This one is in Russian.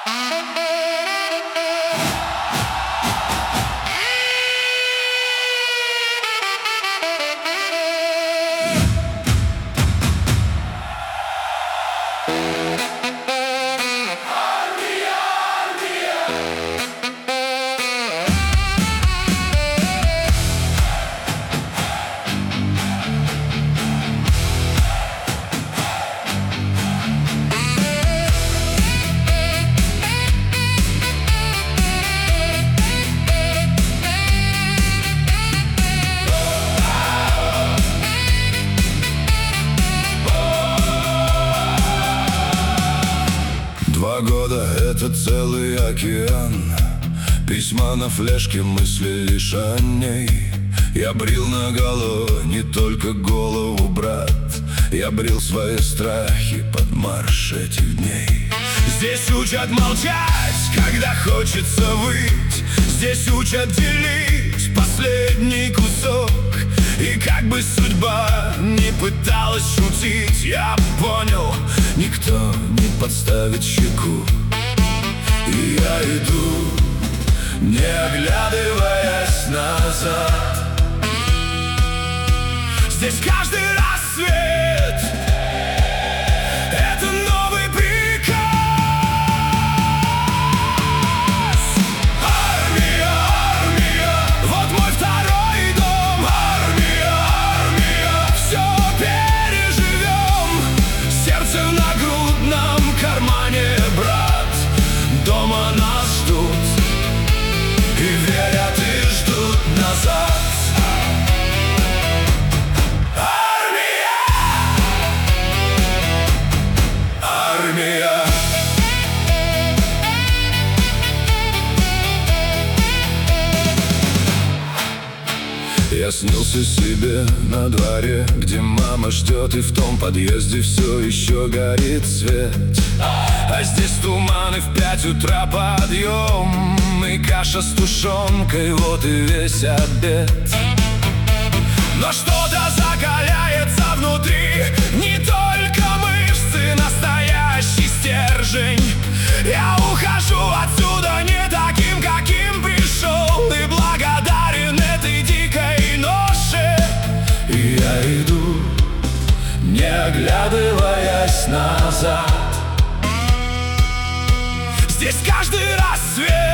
Два года — это целый океан. Письма на флешке, мысли лишь о ней. Я брил наголо не только голову, брат. Я брил свои страхи под марш этих дней. Здесь учат молчать, когда хочется выть. Здесь учат делить последний кусок. И как бы судьба не пыталась шутить, я понял, никто не подставит щеку. И я иду, не оглядываясь назад. Здесь каждый рассвет — это новый приказ. Армия, армия, вот мой второй дом. Армия, армия, все переживем. Сердце в нагрудном кармане, брат. Дома нас ждут и верят, и ждут назад. Я снился себе на дворе, где мама ждет, и в том подъезде все еще горит свет. А здесь туман, и в 5 утра подъем, и каша с тушенкой, вот и весь обед. Но что-то закаляется внутри, не только мышцы, настоящий стержень. Я ухожу отсюда не таким, каким пришел, и благодарен этой дикой ноше. И я иду, не оглядываясь назад. Здесь каждый рассвет